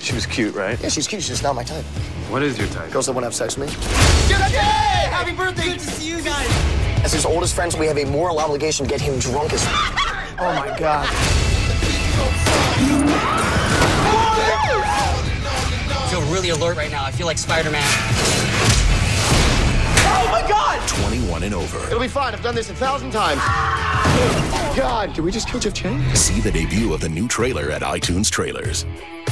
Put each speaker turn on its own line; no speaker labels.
She was cute, right?
Yeah, she's cute. She's just not my type.
What is your type?
Girls that want to have sex with me.
Yay! Happy birthday! Good to see you guys.
As his oldest friends, we have a moral obligation to get him drunk as... Oh, my God.
I feel really alert right now. I feel like Spider-Man. Oh, my God!
21 and over.
It'll be fine. I've done this 1,000 times. God, did we just kill Jeff Chang?
See the debut of the new trailer at iTunes Trailers.